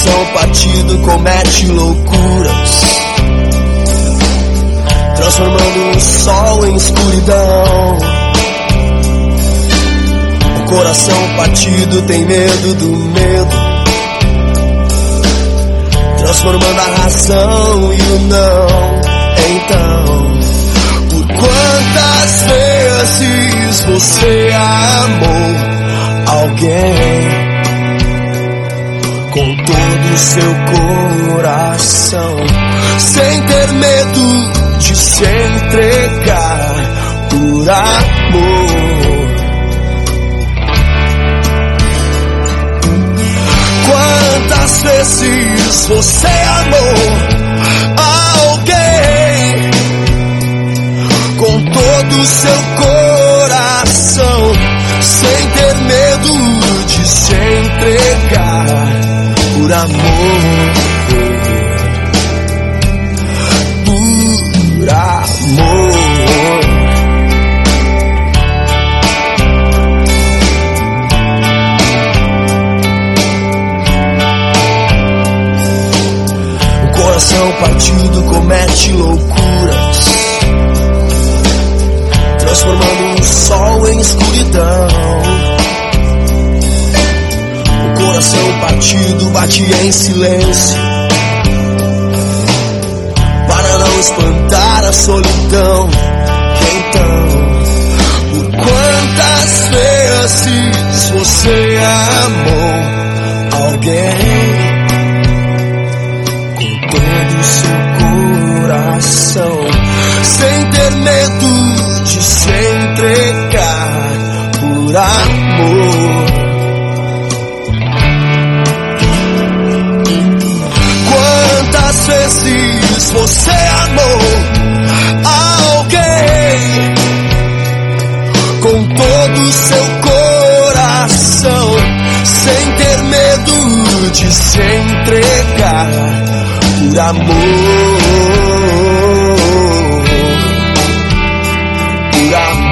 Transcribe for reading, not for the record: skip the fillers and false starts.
coração partido comete loucuras, transformando o sol em escuridão. O coração partido tem medo do medo, transformando a razão e o não. Então, por quantas vezes você amou alguém com todo o seu coração, sem ter medo de se entregar por amor? Quantas vezes você amou alguém com todo o seu coração, sem ter medo de se entregar por amor? Por amor. O coração partido comete loucuras, transformando o sol em escuridão. O coração partido bate em silêncio para não espantar a solidão. Então, por quantas vezes você amou alguém com todo o seu coração, sem ter medo de se entregar por amor? Quantas vezes você amou alguém com todo o seu coração, sem ter medo de se entregar por amor? Por amor.